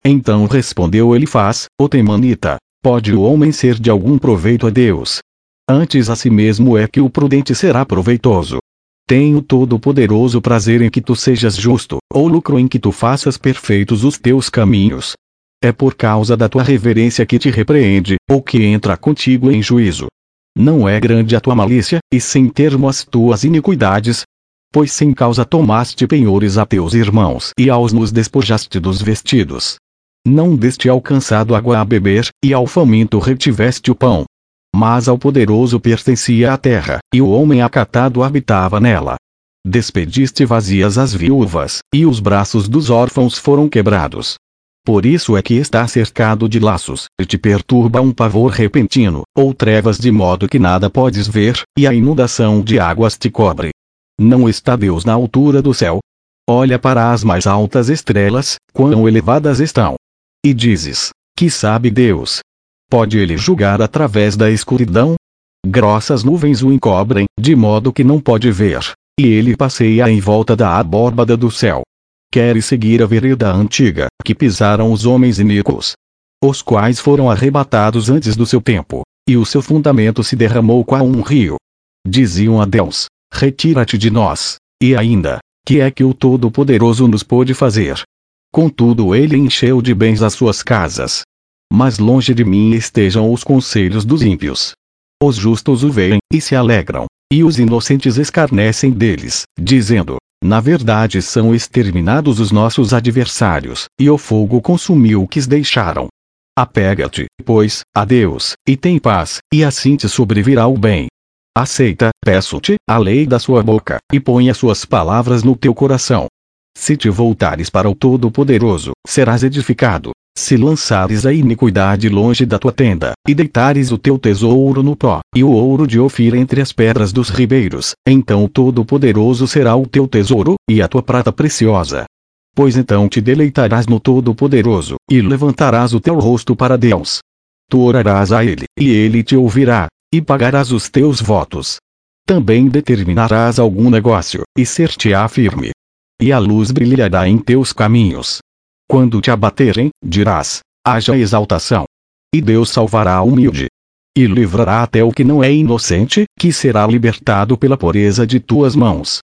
Então respondeu Elifaz, o temanita: pode o homem ser de algum proveito a Deus? Antes a si mesmo é que o prudente será proveitoso. Tem o Todo-Poderoso prazer em que tu sejas justo, ou lucro em que tu faças perfeitos os teus caminhos. É por causa da tua reverência que te repreende, ou que entra contigo em juízo. Não é grande a tua malícia, e sem termo as tuas iniquidades? Pois sem causa tomaste penhores a teus irmãos e aos nus despojaste dos vestidos. Não deste ao cansado água a beber, e ao faminto retiveste o pão. Mas ao poderoso pertencia a terra, e o homem acatado habitava nela. Despediste vazias as viúvas, e os braços dos órfãos foram quebrados. Por isso é que está cercado de laços, e te perturba um pavor repentino, ou trevas de modo que nada podes ver, e a inundação de águas te cobre. Não está Deus na altura do céu? Olha para as mais altas estrelas, quão elevadas estão. E dizes: que sabe Deus? Pode ele julgar através da escuridão? Grossas nuvens o encobrem, de modo que não pode ver, e ele passeia em volta da abóbada do céu. Queres seguir a vereda antiga, que pisaram os homens iníquos, os quais foram arrebatados antes do seu tempo, e o seu fundamento se derramou qual um rio. Diziam a Deus: retira-te de nós, e ainda, que é que o Todo-Poderoso nos pôde fazer? Contudo ele encheu de bens as suas casas. Mas longe de mim estejam os conselhos dos ímpios. Os justos o veem, e se alegram, e os inocentes escarnecem deles, dizendo: na verdade são exterminados os nossos adversários, e o fogo consumiu o que os deixaram. Apega-te, pois, a Deus, e tem paz, e assim te sobrevirá o bem. Aceita, peço-te, a lei da sua boca, e põe as suas palavras no teu coração. Se te voltares para o Todo-Poderoso, serás edificado. Se lançares a iniquidade longe da tua tenda, e deitares o teu tesouro no pó, e o ouro de Ofir entre as pedras dos ribeiros, então o Todo-Poderoso será o teu tesouro, e a tua prata preciosa. Pois então te deleitarás no Todo-Poderoso, e levantarás o teu rosto para Deus. Tu orarás a ele, e ele te ouvirá, e pagarás os teus votos. Também determinarás algum negócio, e ser-te-á firme. E a luz brilhará em teus caminhos. Quando te abaterem, dirás: haja exaltação. E Deus salvará o humilde. E livrará até o que não é inocente, que será libertado pela pureza de tuas mãos.